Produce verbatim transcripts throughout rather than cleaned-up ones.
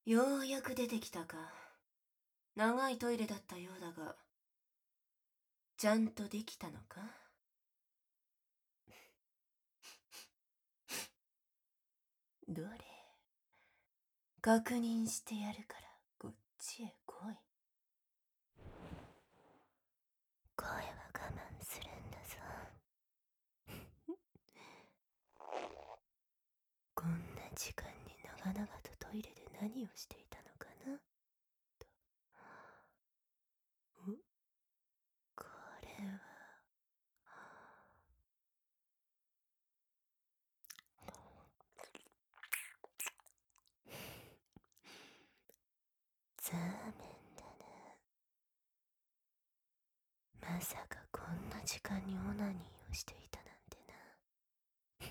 ようやく出てきたか。長いトイレだったようだが、ちゃんとできたのか？どれ、確認してやるからこっちへ来い。声は我慢するんだぞ。こんな時間に長々とトイレで何をしていたのかなと。んこれはザーメンだな。まさかこんな時間にオナニーをしていたなんてな。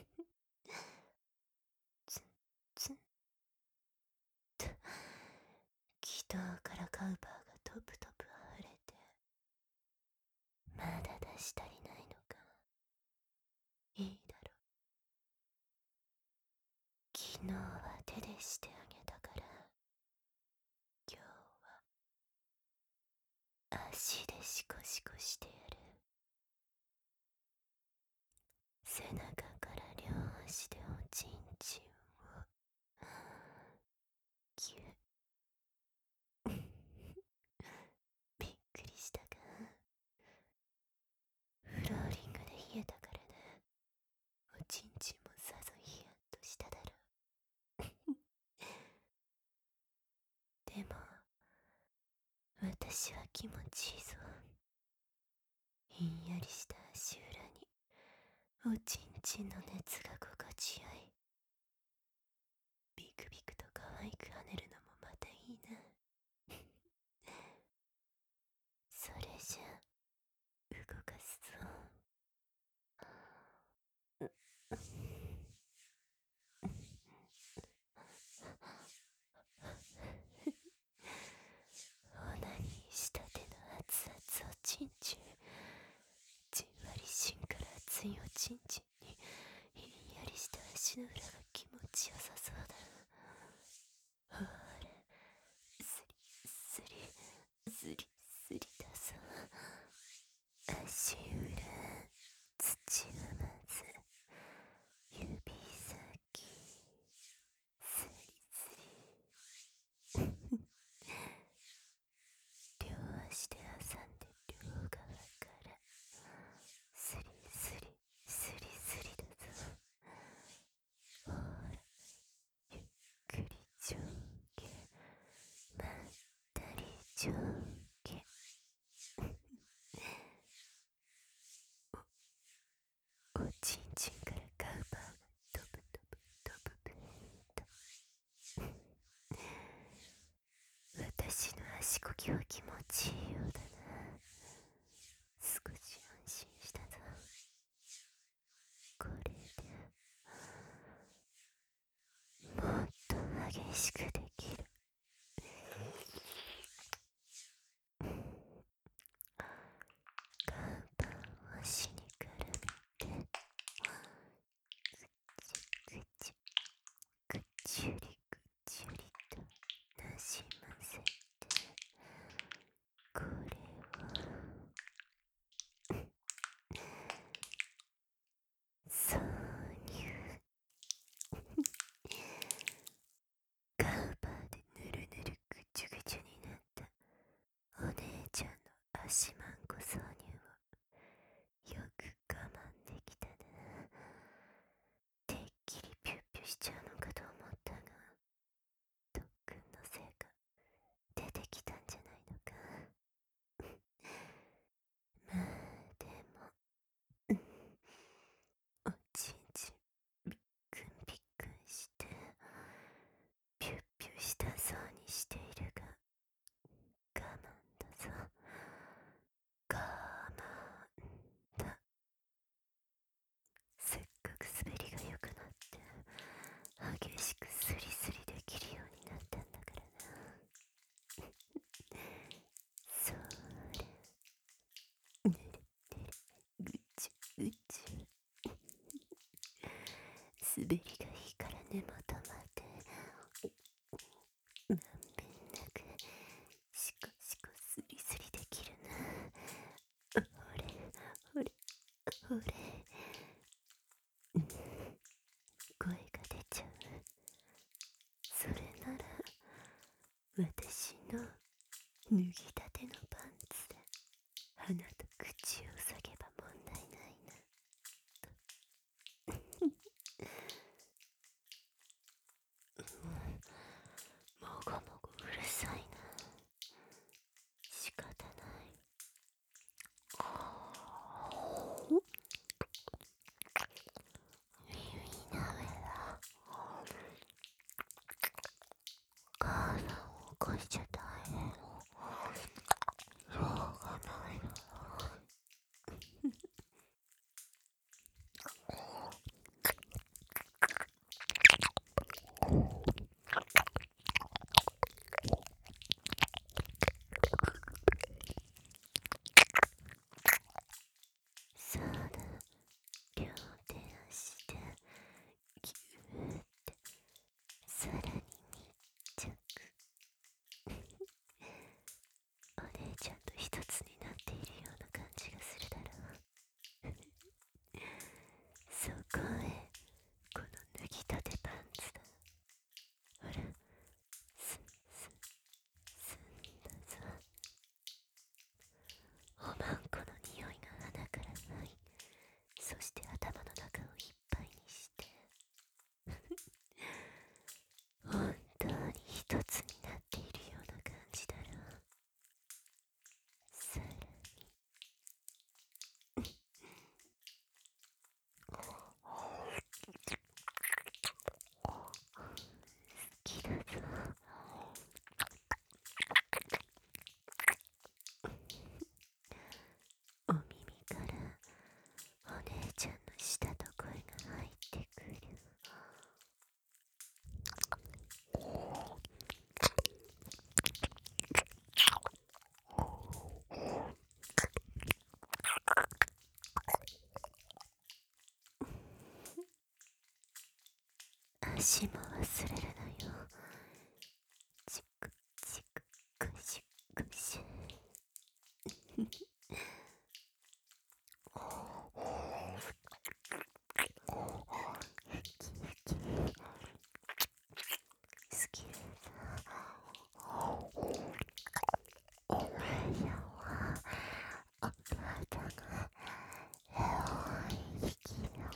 ツンツンと気筒からカウパーがトプトプ溢れて、まだ出し足りないのか。いいだろう。昨日は手でしてあげたから、今日は足でシコシコしてやる。背中から両足でおちんちんをぎゅっびっくりしたか？フローリングで冷えたからな。おちんちんもさぞヒヤッとしただろう。でも私は気持ちいいぞ。ひんやりした足裏におちんちんの熱が心地よい。ビクビクと可愛く跳ねるのもまたいいな。それじゃ動かすぞ。オナニーしたての熱々おちんちん、じんわり芯から熱いおちんちんにひんやりした足の裏が気持ちよさそうだ。ほら、スリスリスリスリだぞ。足裏、土はまず指先、スリスリ。両足で挟んで両側からスリスリスリスリだぞ。ほら、ゆっくり上下、まったり上下。お、おちんちんからカウパーがトブトブトブブーと。私の足こきは気持ちいいようだな。少し安心したぞ。これでもっと激しくできる。カウパーを足に絡めて、ぐちぐちゅりぐちゅりとなじませて、これを挿入。カウパーでぬるぬるぐちゅぐちゅになったお姉ちゃんの足マンコ挿入をよく我慢できたな。てっきりピュッピュしちゃうのかと思ったが、特訓のせいか出てきたんじゃないのか。まあでも、うん、おちんちんびっくんびっくんしてピュッピュしたそうにしているが我慢だぞ。 俺声が出ちゃう。それなら私の脱ぎたてのパンツで鼻と口を塞げば問題ないなと。もごもごうるさいな。仕方ない。耳なめだ。母さんを起こしちゃ大変。しょうがないな。そうだ、両手足でギューってさらに密着。お姉ちゃんと一つになっているような感じがするだろう。そこへこの脱ぎたてパンツだ。ほら、スンスンスンだぞ。おまんこの匂いが鼻から入り、そして頭の中をいっぱいにして本当に一つになっているような感じだろう。さらに好きだぞ。お耳からお姉ちゃんの舌と声が入ってくる。足も忘れるなよ。チクチククシクシ。好きだ。お前らはお母さんがエロい好きだ。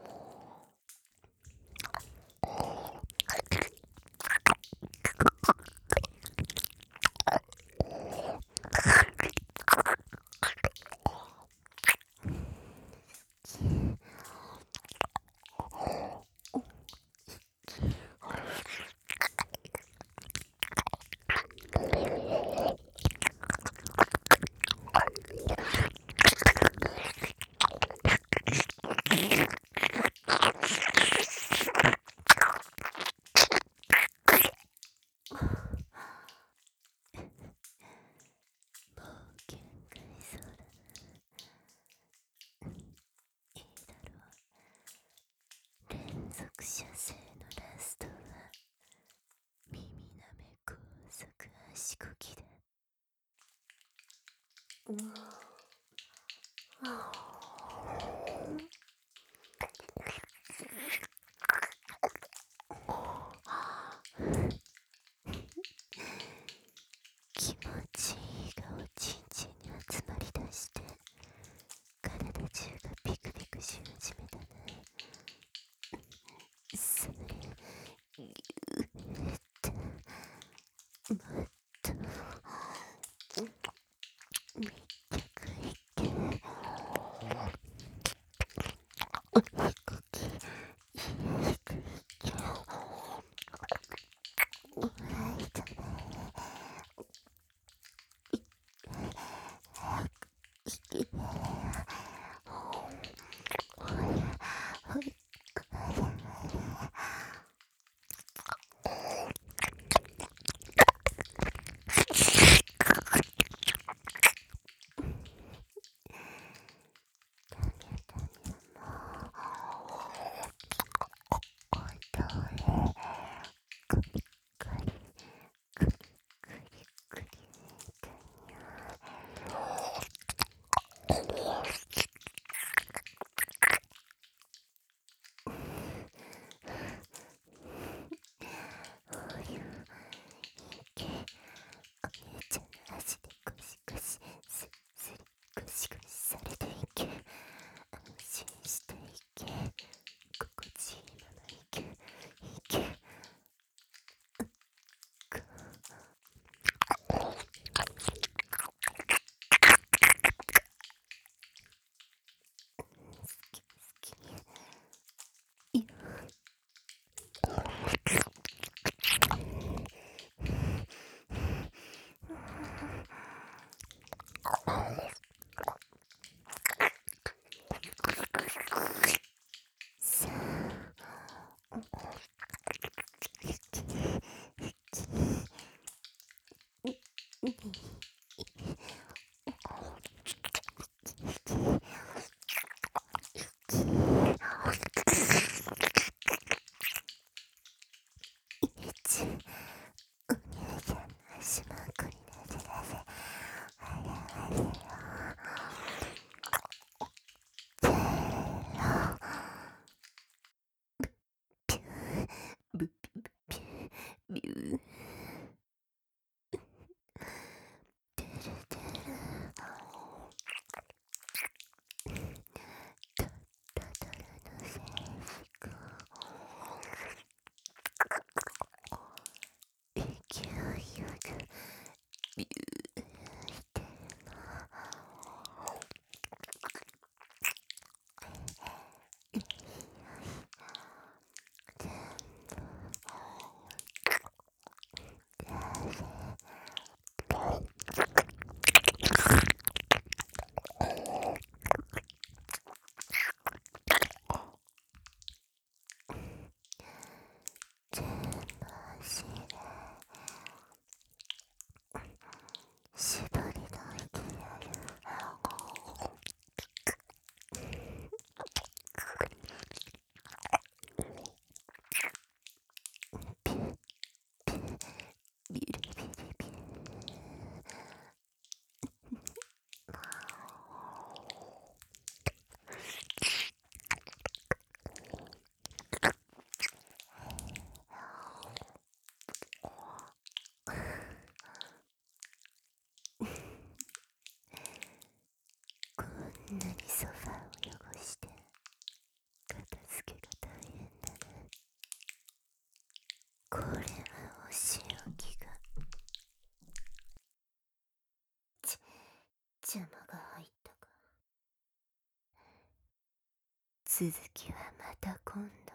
連続射精のラストは耳なめ高速足こきだ。うん気持ちいいがおちんちんに集まりだして体中がピクピクし始めたね。それぎゅーってもっと密着いけ。おしこき入れていけ。うまいだね。いけねえ。ほらほい邪魔が入ったか。続きはまた今度。